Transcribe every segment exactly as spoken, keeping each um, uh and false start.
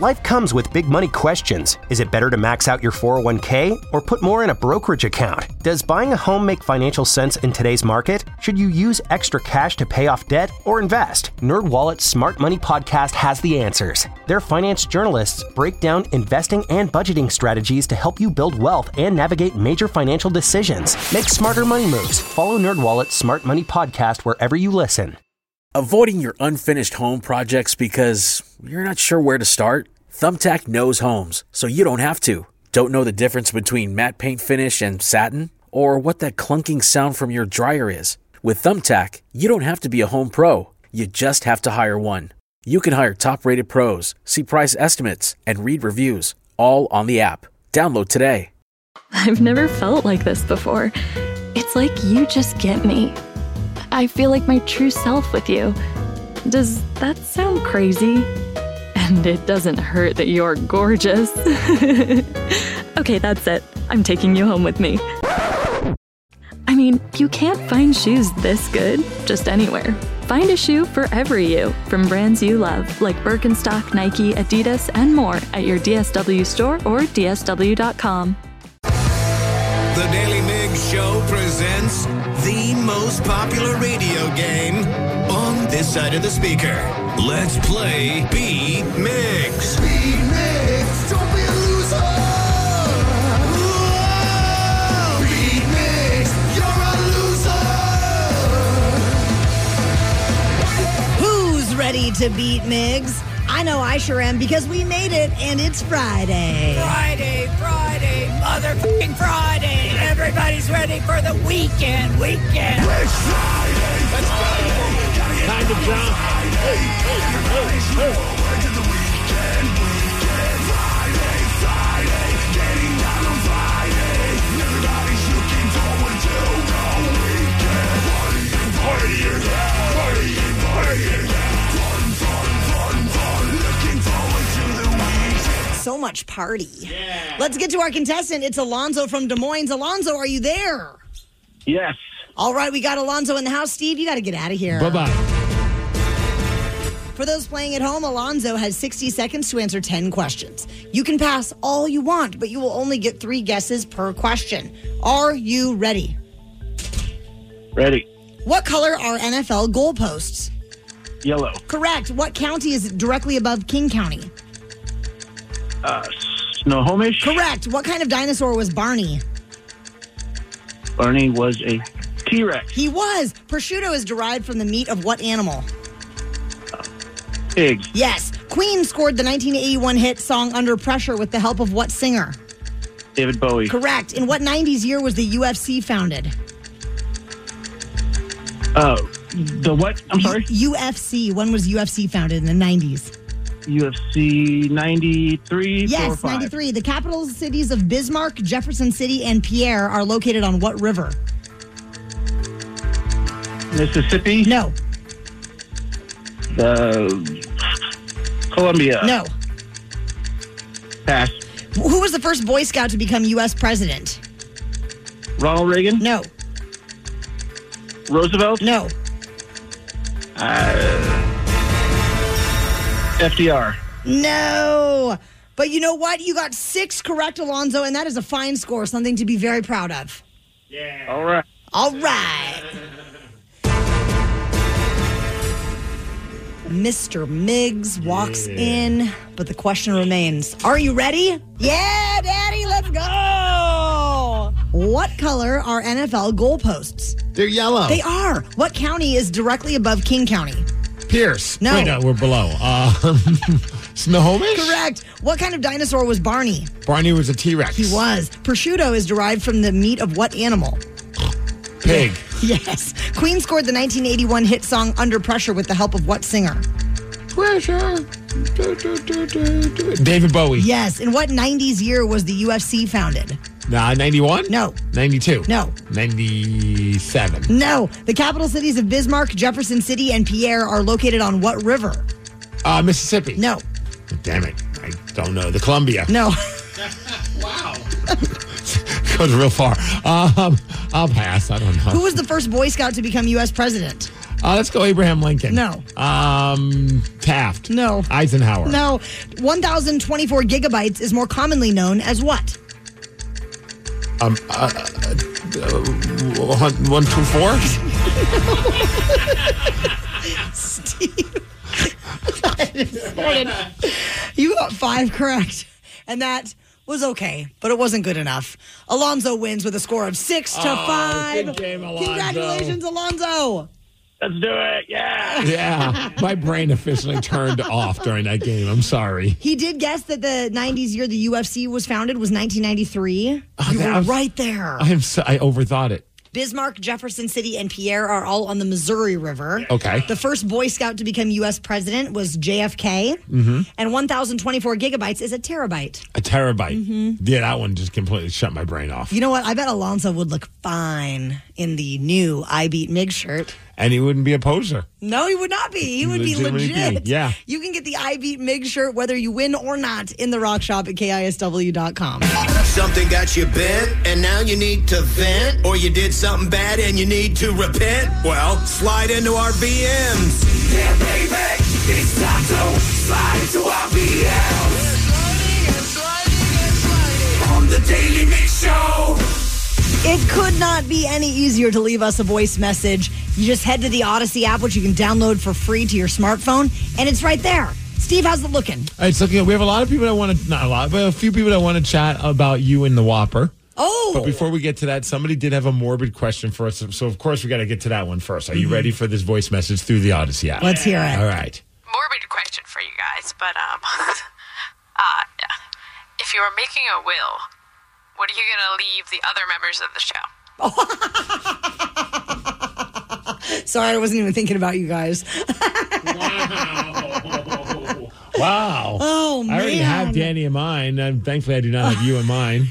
Life comes with big money questions. Is it better to max out your four oh one k or put more in a brokerage account? Does buying a home make financial sense in today's market? Should you use extra cash to pay off debt or invest? NerdWallet's Smart Money Podcast has the answers. Their finance journalists break down investing and budgeting strategies to help you build wealth and navigate major financial decisions. Make smarter money moves. Follow NerdWallet's Smart Money Podcast wherever you listen. Avoiding your unfinished home projects because you're not sure where to start? Thumbtack knows homes, so you don't have to. Don't know the difference between matte paint finish and satin? Or what that clunking sound from your dryer is? With Thumbtack, you don't have to be a home pro. You just have to hire one. You can hire top-rated pros, see price estimates, and read reviews, all on the app. Download today. I've never felt like this before. It's like you just get me. I feel like my true self with you. Does that sound crazy? And it doesn't hurt that you're gorgeous. Okay, that's it. I'm taking you home with me. I mean, you can't find shoes this good just anywhere. Find a shoe for every you from brands you love, like Birkenstock, Nike, Adidas, and more at your D S W store or D S W dot com. The Daily Migs Show presents the most popular radio game on this side of the speaker. Let's play Beat Migs. Beat Migs, don't be a loser. Whoa. Beat Migs, you're a loser. Who's ready to beat Migs? I know I sure am because we made it and it's Friday. Friday, Friday, motherfucking Friday. Everybody's ready for the weekend, weekend. It's Friday. Let's go. Time to jump. Hey, hey, hey, hey. Forward to the weekend, weekend. Friday, Friday. Getting down on Friday. Everybody's looking forward to the weekend. Partying, partying, partying, partying. Fun, fun, fun, fun. Looking forward to the weekend. So much party. Yeah. Let's get to our contestant. It's Alonzo from Des Moines. Alonzo, are you there? Yes. All right, we got Alonzo in the house. Steve, you got to get out of here. Bye-bye. For those playing at home, Alonzo has sixty seconds to answer ten questions. You can pass all you want, but you will only get three guesses per question. Are you ready? Ready. What color are N F L goalposts? Yellow. Correct. What county is directly above King County? Uh, Snohomish. Correct. What kind of dinosaur was Barney? Barney was a T-Rex. He was. Prosciutto is derived from the meat of what animal? Pig. Yes. Queen scored the nineteen eighty-one hit song Under Pressure with the help of what singer? David Bowie. Correct. In what nineties year was the U F C founded? Oh, uh, the what? I'm sorry? U F C. When was U F C founded? In the nineties. U F C ninety-three. Yes, ninety-three. The capital cities of Bismarck, Jefferson City, and Pierre are located on what river? Mississippi? No. The Columbia? No. Pass. Who was the first Boy Scout to become U S president? Ronald Reagan? No. Roosevelt? No. Uh, F D R? No. But you know what? You got six correct, Alonzo, and that is a fine score, something to be very proud of. Yeah. All right. All right. Mister Miggs walks yeah. in, but the question remains. Are you ready? Yeah, Daddy, let's go! What color are N F L goalposts? They're yellow. They are. What county is directly above King County? Pierce. No. Wait, no, we're below. Um, Snohomish? Correct. What kind of dinosaur was Barney? Barney was a T-Rex. He was. Prosciutto is derived from the meat of what animal? Pig. Yes. Queen scored the nineteen eighty-one hit song Under Pressure with the help of what singer? Pressure. Do, do, do, do, do. David Bowie. Yes. In what nineties year was the U F C founded? Nah, ninety-one? No. ninety-two? No. ninety-seven? No. The capital cities of Bismarck, Jefferson City, and Pierre are located on what river? Uh, Mississippi. No. Damn it. I don't know. The Columbia. No. Wow. Goes real far. Um, I'll pass. I don't know. Who was the first Boy Scout to become U S president? Uh, let's go Abraham Lincoln. No. Um, Taft. No. Eisenhower. No. one thousand twenty-four gigabytes is more commonly known as what? Um, uh, uh, one, one, two, four? Steve. You got five correct. And that was okay, but it wasn't good enough. Alonzo wins with a score of six to Oh, five. good game, Alonzo. Congratulations, Alonzo. Let's do it. Yeah. Yeah. My brain officially turned off during that game. I'm sorry. He did guess that the nineties year the U F C was founded was nineteen ninety-three. Oh, You were that was- right there. I am so, I overthought it. Bismarck, Jefferson City, and Pierre are all on the Missouri River. Okay. The first Boy Scout to become U S president was J F K. Mm-hmm. And one thousand twenty-four gigabytes is a terabyte. A terabyte. Mm-hmm. Yeah, that one just completely shut my brain off. You know what? I bet Alonzo would look fine in the new I Beat Mig shirt. And he wouldn't be a poser. No, he would not be. He would be Legitimately legit. be, yeah. You can get the I Beat Mig shirt whether you win or not in the Rock Shop at K I S W dot com. Something got you bent, and now you need to vent, or you did something bad and you need to repent? Well, slide into our V Ms. Yeah, baby, it's time to slide into our V Ms. On the Daily Mix Show. It could not be any easier to leave us a voice message. You just head to the Odyssey app, which you can download for free to your smartphone, and it's right there. Steve, how's it looking? It's looking. We have a lot of people that want to, not a lot, but a few people that want to chat about you and the Whopper. Oh. But before we get to that, somebody did have a morbid question for us. So, of course, we got to get to that one first. Are you Mm-hmm. ready for this voice message through the Odyssey app? Let's hear it. All right. Morbid question for you guys, but um, uh, if you were making a will, what are you going to leave the other members of the show? Sorry, I wasn't even thinking about you guys. Wow. Oh, I already man. have Danny in mine. And thankfully, I do not have you in mine.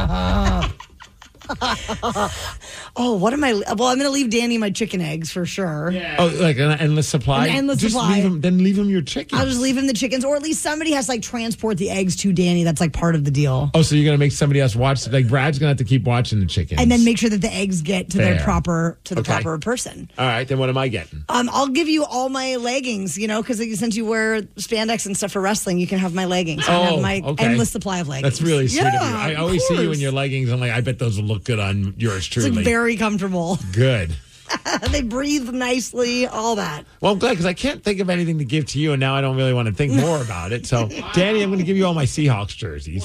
Oh, what am I? Well, I'm going to leave Danny my chicken eggs for sure. Oh, like an endless supply? An endless Just supply. Leave him, then leave him your chicken. I'll just leave him the chickens, or at least somebody has to like transport the eggs to Danny. That's like part of the deal. Oh, so you're going to make somebody else watch? Like Brad's going to have to keep watching the chickens. And then make sure that the eggs get to their Fair. proper to the Okay. proper person. All right, then what am I getting? Um, I'll give you all my leggings, you know, because since you wear spandex and stuff for wrestling, you can have my leggings. You can Oh, have my okay. endless supply of leggings. That's really sweet of you. Yeah, I of always see you in course. your leggings. I'm like, I bet those will look good on yours It's truly. like very comfortable. Good. They breathe nicely, all that. Well, I'm glad because I can't think of anything to give to you, and now I don't really want to think more about it. So, Danny, I'm going to give you all my Seahawks jerseys.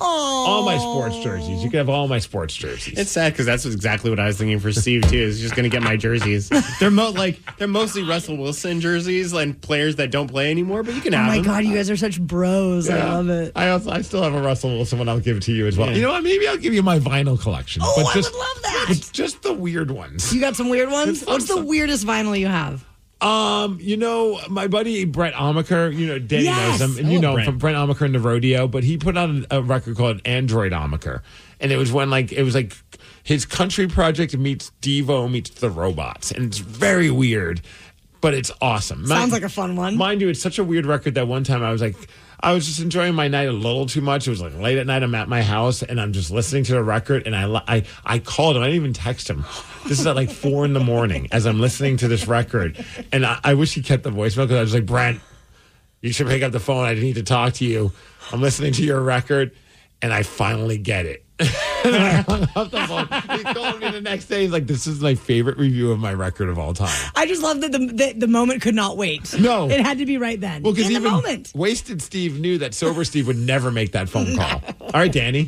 All my sports jerseys. You can have all my sports jerseys. It's sad because that's exactly what I was thinking for Steve too. Is just going to get my jerseys. They're mo- like they're mostly Russell Wilson jerseys and players that don't play anymore, but you can Oh have my them. God, you guys are such bros. I Yeah. love it. I also I still have a Russell Wilson one. I'll give it to you as well. Yeah. You know what? Maybe I'll give you my vinyl collection. Oh, but I just, would love that. But just the weird ones. You got some weird ones? It's What's the awesome. weirdest vinyl you have? Um, you know, my buddy Brett Amaker, you know, Danny Yes. knows him, and I you love know, Brett. from Brett Amaker and the Rodeo, but he put out a, a record called Android Amaker. And it was when, like, it was like his country project meets Devo meets the robots. And it's very weird, but it's awesome. Sounds Mind- like a fun one. Mind you, it's such a weird record that one time I was like, I was just enjoying my night a little too much. It was like late at night. I'm at my house and I'm just listening to the record. And I, li- I, I called him. I didn't even text him. This is at like four in the morning as I'm listening to this record. And I, I wish he kept the voicemail because I was like, Brent, you should pick up the phone. I need to talk to you. I'm listening to your record and I finally get it. And I hung up the phone. He called me the next day. He's like, this is my favorite review of my record of all time. I just love that the, the the moment could not wait. No. It had to be right then. Well, because In the even moment. wasted Steve knew that sober Steve would never make that phone call. All right, Danny.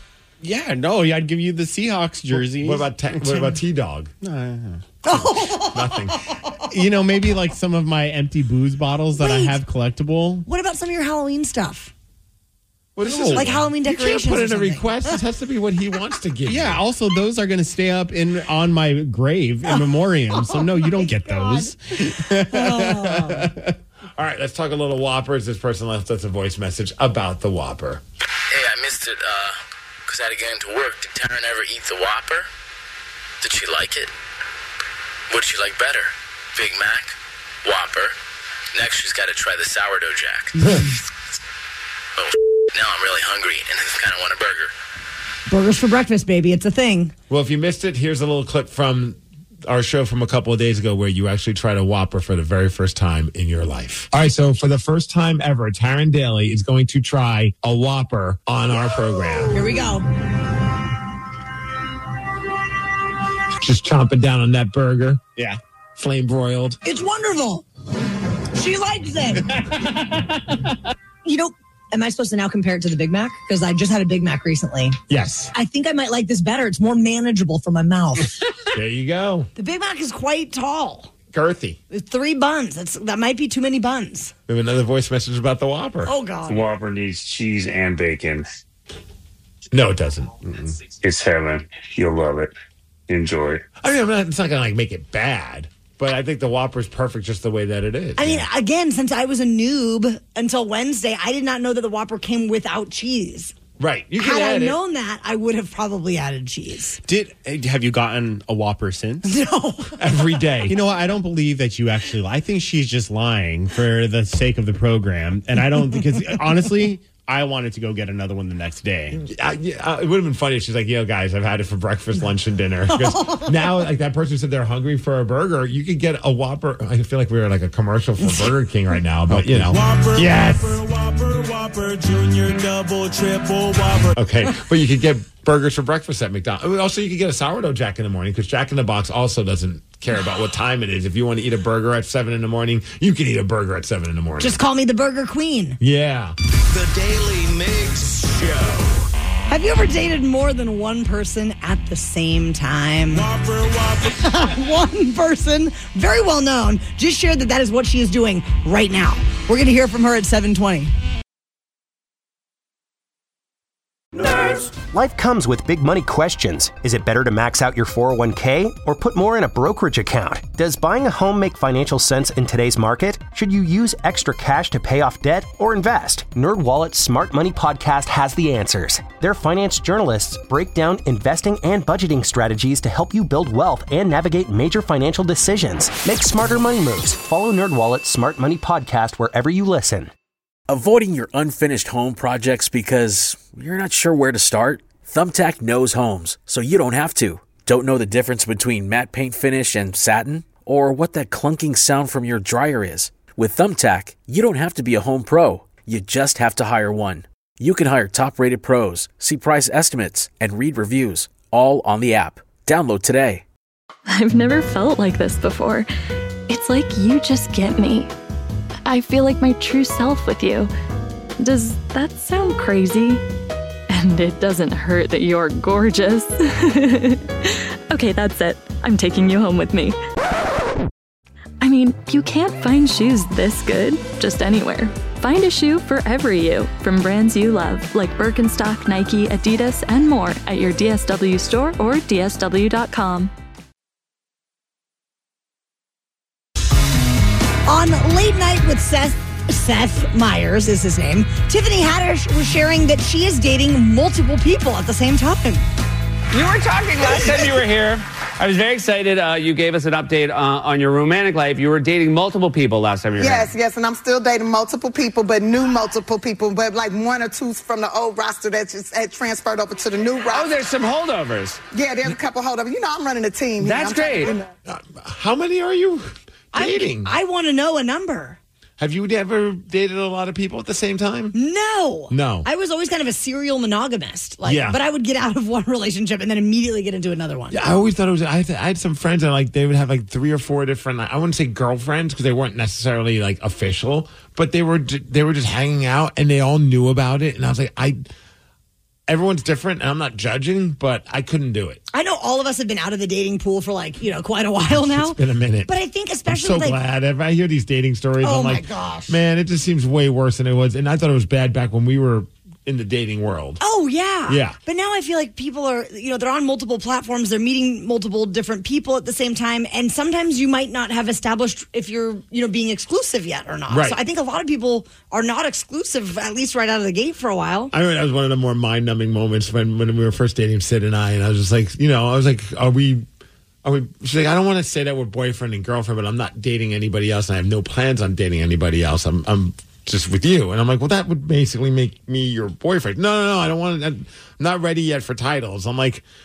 Yeah, no, I'd give you the Seahawks jerseys. What about te- what about T Dog? Nothing. You know, maybe like some of my empty booze bottles that I Wait. have collectible. What about some of your Halloween stuff? What is No. this? Like Halloween You decorations can't put or in a something. request. This has to be what he wants to give. Yeah, you. also those are going to stay up in on my grave in memoriam. So no, you don't get those. All right, let's talk a little Whoppers. This person left us a voice message about the Whopper. Hey, I missed it because I had to get into work. Did Taryn ever eat the Whopper? Did she like it? What did she like better? Big Mac? Whopper? Next, she's got to try the sourdough jack. Oh, now I'm really hungry and I kind of want a burger. Burgers for breakfast, baby. It's a thing. Well, if you missed it, here's a little clip from our show from a couple of days ago where you actually tried a Whopper for the very first time in your life. All right, so for the first time ever, Taryn Daly is going to try a Whopper on our program. Here we go. Just chomping down on that burger. Yeah. Flame broiled. It's wonderful. She likes it. You know, am I supposed to now compare it to the Big Mac? Because I just had a Big Mac recently. Yes. I think I might like this better. It's more manageable for my mouth. There you go. The Big Mac is quite tall. Girthy. With three buns. That's, that might be too many buns. We have another voice message about the Whopper. Oh, God. The Whopper needs cheese and bacon. No, it doesn't. Mm-mm. It's heaven. You'll love it. Enjoy. I mean, I'm not, it's not going to like make it bad, but I think the Whopper's perfect just the way that it is. I mean, again, since I was a noob until Wednesday, I did not know that the Whopper came without cheese. Right. You Had I add known it. that, I would have probably added cheese. Did have you gotten a Whopper since? No. Every day. You know what? I don't believe that you actually. I think she's just lying for the sake of the program, and I don't because honestly, I wanted to go get another one the next day. Uh, yeah, uh, it would have been funny if she's like, yo, guys, I've had it for breakfast, lunch, and dinner. Because now, like that person said they're hungry for a burger, you could get a Whopper. I feel like we were like a commercial for Burger King right now, but you know. Whopper, Yes. Whopper, Whopper, Junior, Double, Triple, Whopper. Okay, but you could get burgers for breakfast at McDonald's. Also, you could get a sourdough Jack in the morning because Jack in the Box also doesn't care about what time it is. If you want to eat a burger at seven in the morning, you can eat a burger at seven in the morning. Just call me the Burger Queen. Yeah. The Daily Mix Show. Have you ever dated more than one person at the same time? Whopper, Whopper. One person, very well known, just shared that that is what she is doing right now. We're going to hear from her at seven twenty. Life comes with big money questions. Is it better to max out your four oh one k or put more in a brokerage account? Does buying a home make financial sense in today's market? Should you use extra cash to pay off debt or invest? NerdWallet's Smart Money Podcast has the answers. Their finance journalists break down investing and budgeting strategies to help you build wealth and navigate major financial decisions. Make smarter money moves. Follow NerdWallet's Smart Money Podcast wherever you listen. Avoiding your unfinished home projects because you're not sure where to start? Thumbtack knows homes, so you don't have to. Don't know the difference between matte paint finish and satin? Or what that clunking sound from your dryer is? With Thumbtack, you don't have to be a home pro. You just have to hire one. You can hire top-rated pros, see price estimates, and read reviews, all on the app. Download today. I've never felt like this before. It's like you just get me. I feel like my true self with you. Does that sound crazy? And it doesn't hurt that you're gorgeous. Okay, that's it. I'm taking you home with me. I mean, you can't find shoes this good just anywhere. Find a shoe for every you from brands you love, like Birkenstock, Nike, Adidas, and more at your D S W store or D S W dot com. On Late Night with Seth, Seth Meyers is his name, Tiffany Haddish was sharing that she is dating multiple people at the same time. You were talking last time you were here. I was very excited. Uh, you gave us an update uh, on your romantic life. You were dating multiple people last time you were yes, here. Yes, and I'm still dating multiple people, but new multiple people, but like one or two from the old roster that just had transferred over to the new roster. Oh, there's some holdovers. Yeah, there's a couple holdovers. You know, I'm running a team. That's I'm great. trying to, you know. uh, how many are you dating? I, I want to know a number. Have you ever dated a lot of people at the same time? No. No. I was always kind of a serial monogamist. Like, Yeah. But I would get out of one relationship and then immediately get into another one. Yeah, I always thought it was. I had, I had some friends that like they would have like three or four different. I wouldn't say girlfriends because they weren't necessarily like official, but they were j- they were just hanging out and they all knew about it. And I was like, I. Everyone's different, and I'm not judging, but I couldn't do it. I know all of us have been out of the dating pool for like, you know, quite a while now. It's been a minute. But I think I'm especially so with, like, glad. If I hear these dating stories, Oh I'm my like, gosh. man, it just seems way worse than it was. And I thought it was bad back when we were in the dating world. Oh, yeah. Yeah. But now I feel like people are, you know, they're on multiple platforms. They're meeting multiple different people at the same time. And sometimes you might not have established if you're, you know, being exclusive yet or not. Right. So I think a lot of people are not exclusive, at least right out of the gate for a while. I mean, that was one of the more mind-numbing moments when, when we were first dating Sid and I. And I was just like, you know, I was like, are we... Are we, she's like, I don't want to say that we're boyfriend and girlfriend, but I'm not dating anybody else, and I have no plans on dating anybody else. I'm, I'm just with you. And I'm like, well, that would basically make me your boyfriend. No, no, no, I don't want to. I'm not ready yet for titles. I'm like,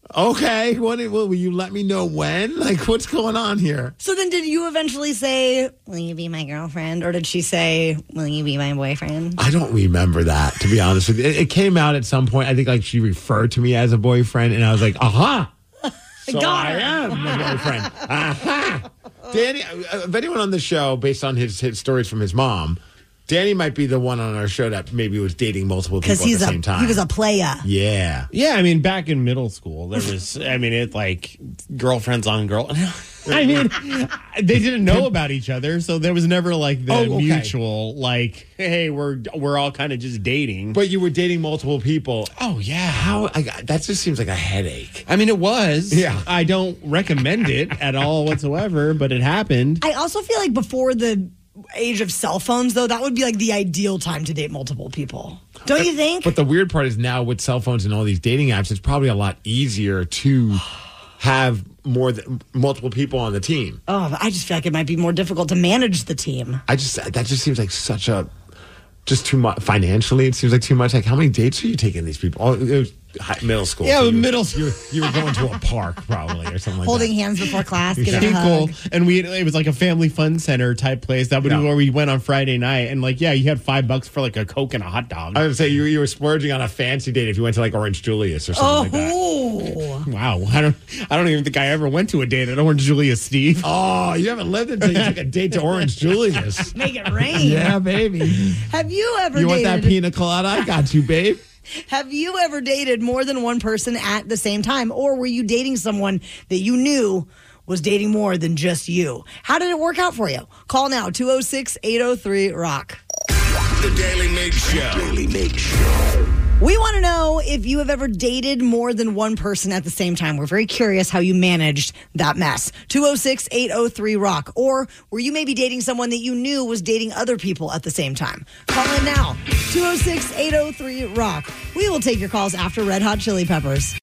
Okay, what? Will you let me know when? Like, what's going on here? So then, did you eventually say, "Will you be my girlfriend," or did she say, "Will you be my boyfriend"? I don't remember that, to be honest with you. It, it came out at some point. I think like she referred to me as a boyfriend, and I was like, "Aha!" So Got I her. am my boyfriend. Aha! Danny, uh, if anyone on the show, based on his, his stories from his mom, Danny might be the one on our show that maybe was dating multiple people at Because he's the a same time. he was a playa. Yeah. Yeah, I mean, back in middle school, there was, I mean, it like girlfriends on girl. I mean, they didn't know about each other, so there was never like the Oh, okay. mutual, like, hey, we're we're all kind of just dating. But you were dating multiple people. Oh, yeah. How? I, that just seems like a headache. I mean, it was. Yeah. I don't recommend it at all whatsoever, but it happened. I also feel like before the age of cell phones, though, that would be like the ideal time to date multiple people. Don't you think? But the weird part is now with cell phones and all these dating apps, it's probably a lot easier to have more than multiple people on the team. Oh, I just feel like it might be more difficult to manage the team. I just that just seems like such a just too much financially. It seems like too much. Like, how many dates are you taking these people? Oh, it was high, middle school. Yeah, so you, middle You, you were going to a park probably or something like Holding that. hands before class, getting Pretty a cool. hug. And we it was like a family fun center type place. That would Yeah. be where we went on Friday night. And like, yeah, you had five bucks for like a Coke and a hot dog. I would say you you were splurging on a fancy date if you went to like Orange Julius or something like that. Oh, Wow. I don't I don't even think I ever went to a date at Orange Julius, Steve. Oh, you haven't lived until you took a date to Orange Julius. make it rain. Yeah, baby. Have you ever You want dated? that pina colada? I got you, babe. Have you ever dated more than one person at the same time, or were you dating someone that you knew was dating more than just you? How did it work out for you? Call now two oh six, eight oh three, rock. The Daily Mix Show. Daily Mix Show. We want to know if you have ever dated more than one person at the same time. We're very curious how you managed that mess. two oh six, eight oh three, rock. Or were you maybe dating someone that you knew was dating other people at the same time? Call in now. two oh six, eight oh three, rock. We will take your calls after Red Hot Chili Peppers.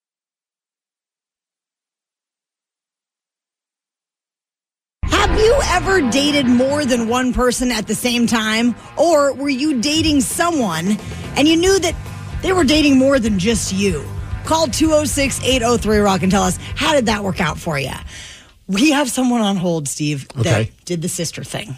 Have you ever dated more than one person at the same time? Or were you dating someone and you knew that they were dating more than just you? Call two oh six, eight oh three, rock and tell us, how did that work out for you? We have someone on hold, Steve, that Okay. did the sister thing.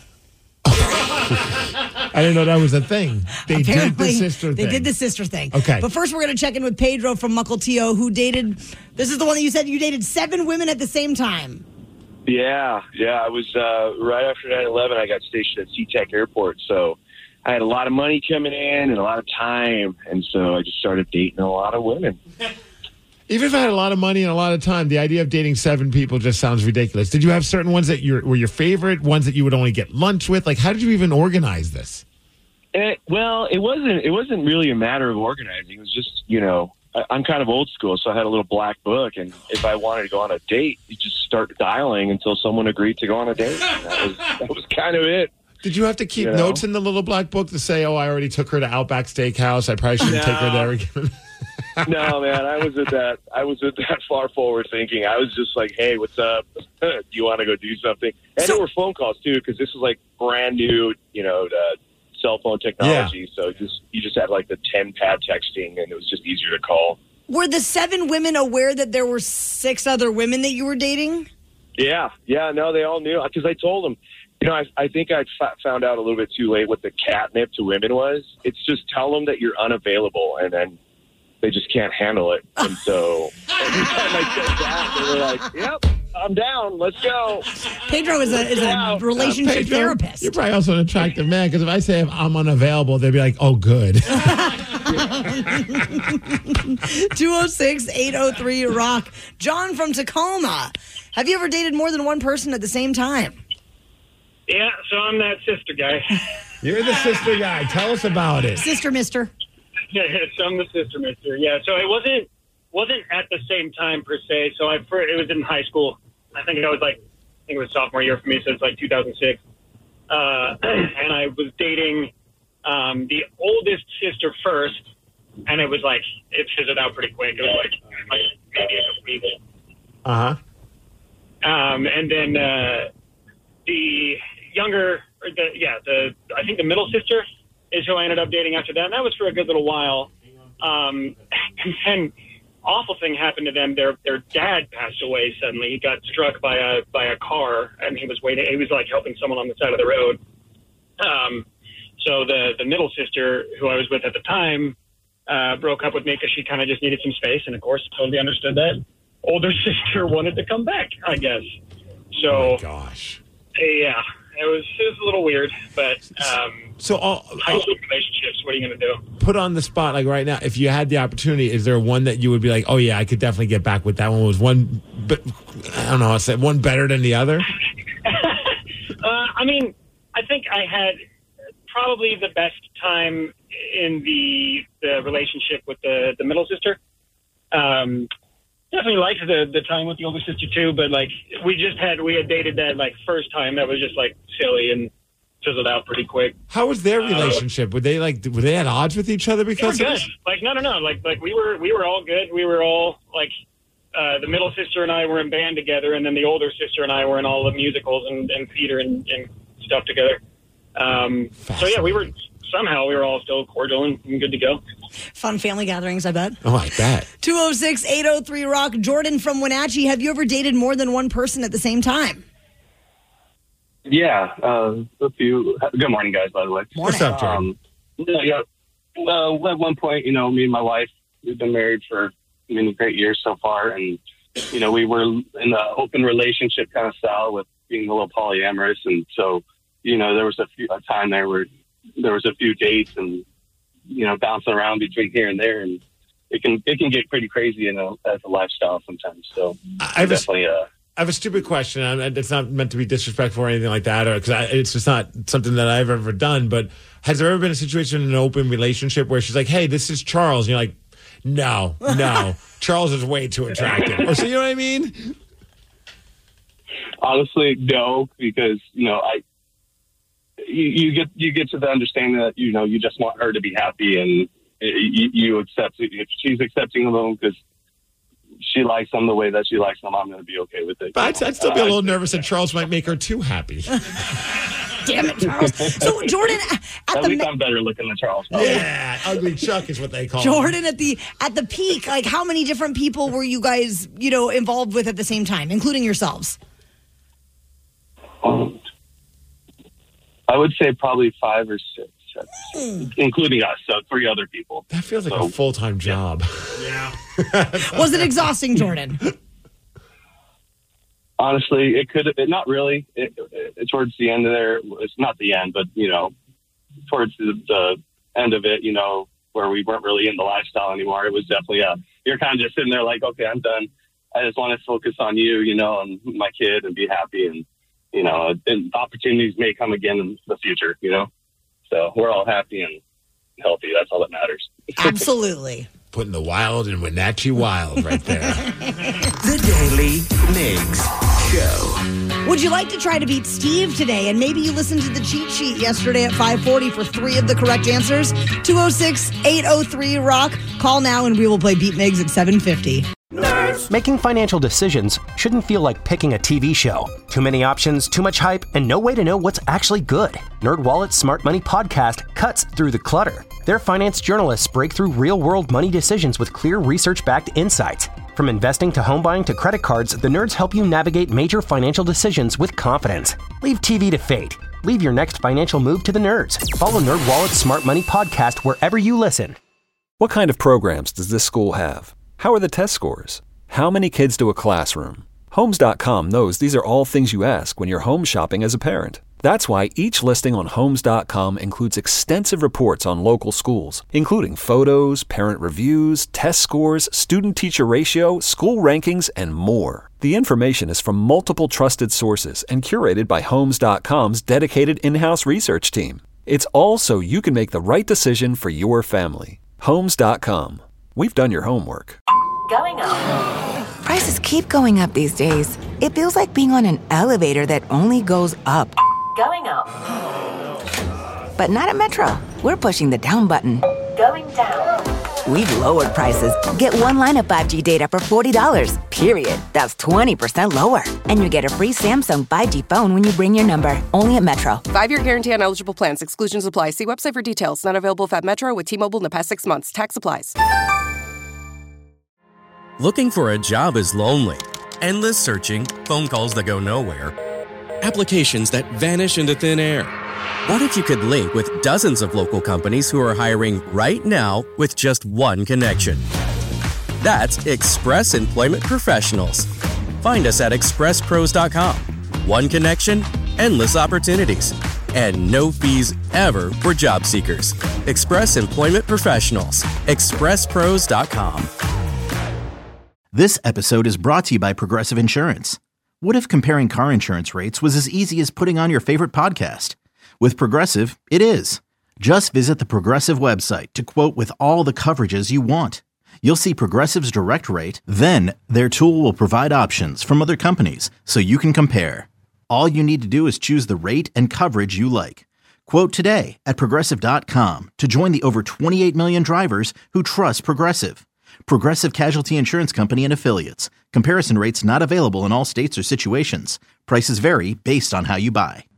I didn't know that was a thing. They Apparently, did the sister they thing. did the sister thing. Okay. But first, we're going to check in with Pedro from Mukilteo, who dated, this is the one that you said you dated seven women at the same time. Yeah, yeah. I was uh, right after nine eleven. I got stationed at SeaTac Airport, so I had a lot of money coming in and a lot of time, and so I just started dating a lot of women. Even if I had a lot of money and a lot of time, the idea of dating seven people just sounds ridiculous. Did you have certain ones that you were your favorite, ones that you would only get lunch with? Like, how did you even organize this? It, well, it wasn't. It wasn't really a matter of organizing. It was just, you know, I, I'm kind of old school, so I had a little black book, and if I wanted to go on a date, you just start dialing until someone agreed to go on a date. And that was that was kind of it. Did you have to keep You know? notes in the little black book to say, oh, I already took her to Outback Steakhouse. I probably shouldn't No. take her there again? No, man, I was at that. I was at that far forward thinking. I was just like, "Hey, what's up? Do you want to go do something?" And there were phone calls too, because this was like brand new, you know, the cell phone technology. So just you just had like the ten pad texting, and it was just easier to call. Were the seven women aware that there were six other women that you were dating? Yeah, yeah, no, they all knew because I told them. You know, I, I think I f- found out a little bit too late what the catnip to women was. It's just tell them that you're unavailable, and then they just can't handle it. And so every time I said that, they were like, "Yep, I'm down. Let's go." Pedro is a is a relationship Pedro, therapist. You're probably also an attractive man, because if I say I'm unavailable, they'd be like, oh, good. two oh six, eight oh three, rock. John from Tacoma. Have you ever dated more than one person at the same time? Yeah, so I'm that sister guy. You're the sister guy. Tell us about it. Sister mister. Yeah, so I'm the sister mister. Yeah, so it wasn't wasn't at the same time per se. So I for, it was in high school. I think I was like, I think it was sophomore year for me, so it's like two thousand six. Uh, and I was dating um, the oldest sister first, and it was like, it fizzled out pretty quick. It was like, like maybe a couple weeks. Uh-huh. Um, and then uh, the younger, or the, yeah, the I think the middle sister is who I ended up dating after that, and that was for a good little while. Um, and then awful thing happened to them. Their their dad passed away suddenly. He got struck by a by a car, and he was waiting. He was like helping someone on the side of the road. Um, so the the middle sister, who I was with at the time, uh, broke up with me because she kind of just needed some space, and of course, totally understood that. Older sister wanted to come back, I guess. So, oh my gosh, yeah, it was it was a little weird, but um, so all, high school relationships. What are you going to do? Put on the spot, like right now, if you had the opportunity, is there one that you would be like, oh yeah, I could definitely get back with that one? Was one, but I don't know, I said one better than the other? uh, I mean, I think I had probably the best time in the the relationship with the the middle sister. Um, definitely liked the the time with the older sister too, but like we just had we had dated that like first time that was just like silly and fizzled out pretty quick. How was their relationship? Were they like were they at odds with each other because they were of good. this? Like no no no like like we were we were all good. We were all like uh, the middle sister and I were in band together, and then the older sister and I were in all the musicals and, and theater and, and stuff together. Um, so yeah, we were somehow we were all still cordial and, and good to go. Fun family gatherings, I bet. Oh, I bet. two oh six, eight oh three, rock. Jordan from Wenatchee, have you ever dated more than one person at the same time? Yeah, uh, a few. Good morning, guys, by the way. What's up, Jordan? Um, yeah, yeah. Well, at one point, you know, me and my wife, we've been married for many great years so far, and, you know, we were in an open relationship kind of style with being a little polyamorous, and so, you know, there was a few a time there where there was a few dates and, you know, bouncing around between here and there, and it can it can get pretty crazy in a, as a lifestyle sometimes. So I have definitely, a, uh, I have a stupid question. and It's not meant to be disrespectful or anything like that, or because it's just not something that I've ever done. But has there ever been a situation in an open relationship where she's like, "Hey, this is Charles," and you're like, "No, no, Charles is way too attractive," or so you know what I mean? honestly, no, because you know I. You, you get you get to the understanding that you know you just want her to be happy, and you, you accept it. If she's accepting of them because she likes them the way that she likes them, I'm going to be okay with it. But I'd, I'd still be a little nervous that Charles might make her too happy. Damn it, Charles! So Jordan, at, at the least ma- I'm better looking than Charles. Yeah, ugly Chuck is what they call Jordan him. at the at the peak. Like, how many different people were you guys, you know, involved with at the same time, including yourselves? Um, I would say probably five or six, mm. including us, so three other people. That feels like so, a full-time job. Yeah. Was it exhausting, Jordan? Honestly, it could have been. Not really. It, it, towards the end of there, it's not the end, but, you know, towards the, the end of it, you know, where we weren't really in the lifestyle anymore, it was definitely, a, you're kind of just sitting there like, okay, I'm done. I just want to focus on you, you know, and my kid and be happy, and you know, and opportunities may come again in the future, you know? So we're all happy and healthy. That's all that matters. Absolutely. Putting the wild in Wenatchee wild right there. The Daily Migs Show. Would you like to try to beat Steve today? And maybe you listened to the cheat sheet yesterday at five forty for three of the correct answers. two oh six, eight oh three, rock. Call now and we will play Beat Migs at seven fifty. Nerds. Making financial decisions shouldn't feel like picking a T V show. Too many options, too much hype, and no way to know what's actually good. NerdWallet's Smart Money Podcast cuts through the clutter. Their finance journalists break through real-world money decisions with clear research-backed insights. From investing to home buying to credit cards, the nerds help you navigate major financial decisions with confidence. Leave T V to fate. Leave your next financial move to the nerds. Follow NerdWallet's Smart Money Podcast wherever you listen. What kind of programs does this school have? How are the test scores? How many kids do a classroom? Homes dot com knows these are all things you ask when you're home shopping as a parent. That's why each listing on Homes dot com includes extensive reports on local schools, including photos, parent reviews, test scores, student-teacher ratio, school rankings, and more. The information is from multiple trusted sources and curated by Homes dot com's dedicated in-house research team. It's all so you can make the right decision for your family. Homes dot com. We've done your homework. Going up. Prices keep going up these days. It feels like being on an elevator that only goes up. Going up. But not at Metro. We're pushing the down button. Going down. We've lowered prices. Get one line of five G data for forty dollars, period. That's twenty percent lower. And you get a free Samsung five G phone when you bring your number. Only at Metro. Five-year guarantee on eligible plans. Exclusions apply. See website for details. Not available if at Metro with T-Mobile in the past six months. Tax applies. Looking for a job is lonely. Endless searching, phone calls that go nowhere, applications that vanish into thin air. What if you could link with dozens of local companies who are hiring right now with just one connection? That's Express Employment Professionals. Find us at express pros dot com. One connection, endless opportunities, and no fees ever for job seekers. Express Employment Professionals. express pros dot com. This episode is brought to you by Progressive Insurance. What if comparing car insurance rates was as easy as putting on your favorite podcast? With Progressive, it is. Just visit the Progressive website to quote with all the coverages you want. You'll see Progressive's direct rate, then their tool will provide options from other companies so you can compare. All you need to do is choose the rate and coverage you like. Quote today at progressive dot com to join the over twenty-eight million drivers who trust Progressive. Progressive Casualty Insurance Company and Affiliates. Comparison rates not available in all states or situations. Prices vary based on how you buy.